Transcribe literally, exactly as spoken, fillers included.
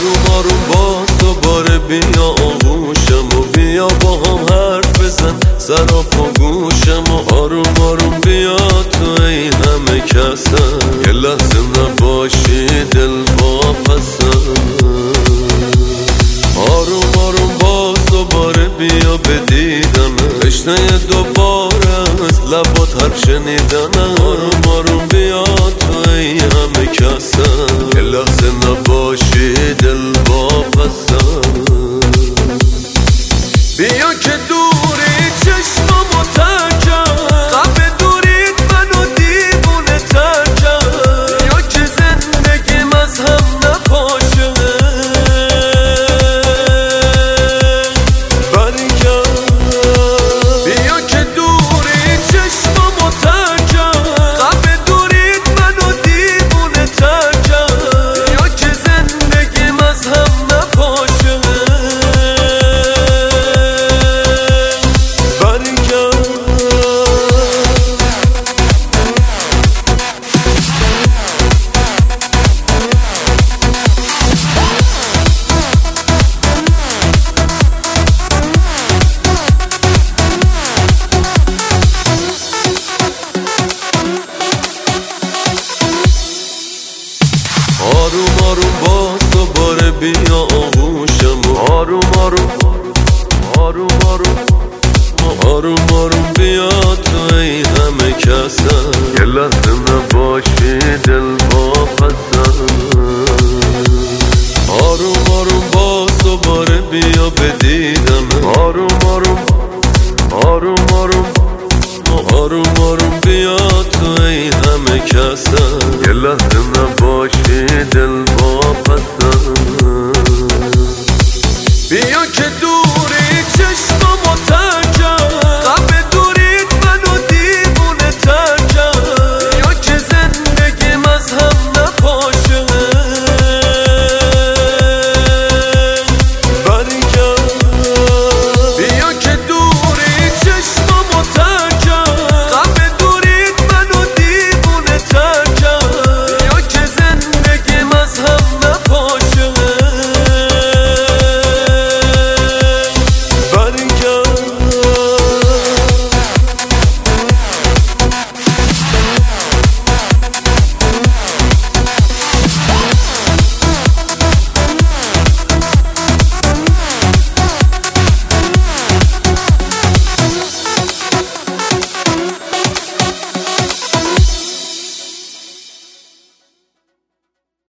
آروم آروم باز دوباره بیا آغوشم و بیا با هم حرف بزن سر پا گوشم و آروم آروم بیا تو ای همه کسم یه لحظه نباشی دل واپسم. آروم آروم باز دوباره بیا بدیدم تشنه دوباره از لبات حرف شنیدنم. آروم آروم بیا تو ای همه کسم یه لحظه نباشی دل واپسم. بیا که دوری چشمامو ترکم قبل دورید منو دیوونه ترکم. بیا که زندگیم از هم نپاشه برگرد. بیا که دوری چشمامو ترکم قبل دورید منو دیوونه ترکم. بیا که زندگیم از هم نپاشه آروم آروم باز دوباره بیا آغوشم و آروم آروم آروم آروم آروم آروم بیا تو ای همه کسم یه لحظه نباشی دل